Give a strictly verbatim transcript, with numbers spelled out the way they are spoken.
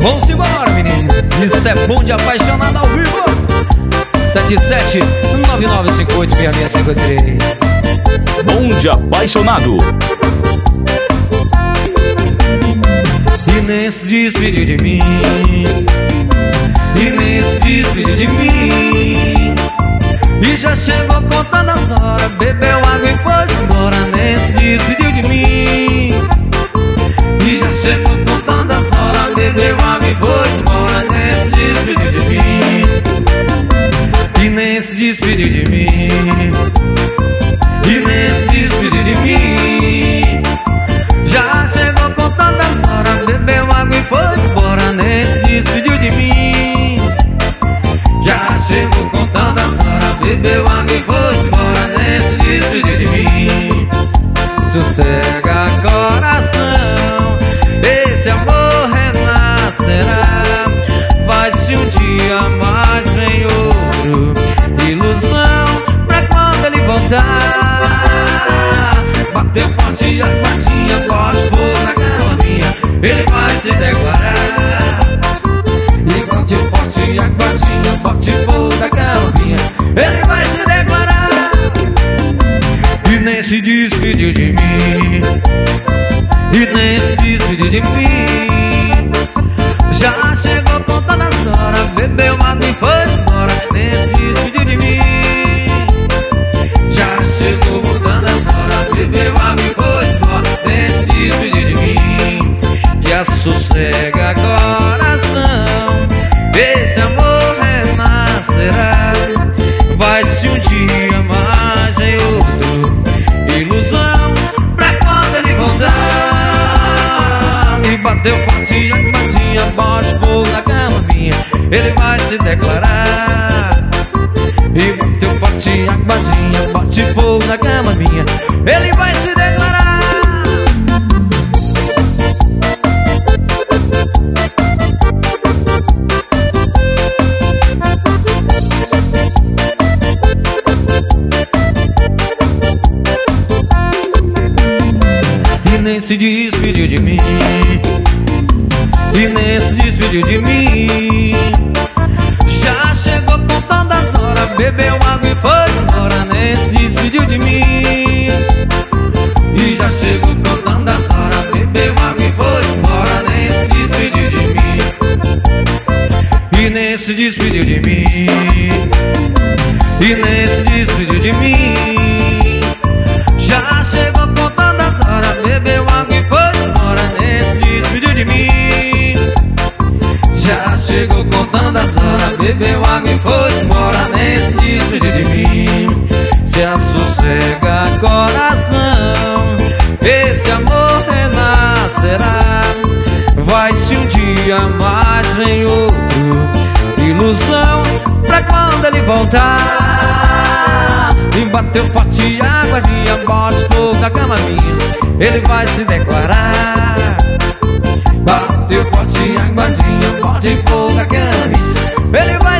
Vamos embora, menino. Isso é bom de apaixonado ao vivo. Sete sete nove nove cinco oito seis seis cinco três. Bom de apaixonado. E nem se despediu de mim, e nem se despediu de mim. E já chegou contando as horas, bebeu água e foi embora. Nem se despediu de mim. E já chegou contando as horas, bebeu água e foi embora. Nem se despediu de mim, e nem se despediu de mim, e nem se despediu de mim. Já chegou contando as horas, bebeu água e foi embora. Nem se despediu de mim. Já chegou contando as horas, bebeu água e foi embora. Nem se despediu de mim. Sossega coração, esse amor renascerá. Vai-se um dia, mas vem outro. Ilusão pra quando ele voltar. Bateu forte a guardinha, pode pôr na cama minha. Ele vai se declarar. E bateu forte a guardinha, pode pôr na cama minha. Ele vai se declarar. E nem se despediu de mim, e nem se despediu de mim. Já chegou contando as horas, bebeu água e foi embora. Nem se despediu de mim. Já chegou contando as horas, bebeu água e foi embora. Nem se despediu de mim. E a sossega coração, esse amor renascerá. Vai-se um dia, mas em outro. Ilusão pra quando ele voltar. E bateu forte a guardinha, bote fogo na cama minha. Ele vai se declarar. E bateu forte a guardinha, bote fogo na cama minha. Ele vai se declarar. E nem se despediu de mim, e nem se despediu de mim. Já chegou contando as horas, bebeu água e foi embora. Nem se despediu de mim. E já chegou contando as horas, bebeu água e foi embora. Nem se despediu de mim, e nem se despediu de mim, e nem se despediu de mim. Já chegou contando as horas, bebeu água e foi embora. Nem se despediu de mim. Já chegou contando as horas, bebeu água e foi embora. Nem se despediu de mim. Se assossega coração, esse amor renascerá. Vai-se um dia, mas vem outro. Ilusão pra quando ele voltar. E bateu forte a guardinha, bote fogo na cama minha. Ele vai se declarar. Bateu forte a guardinha, bote fogo na cama minha. Ele vai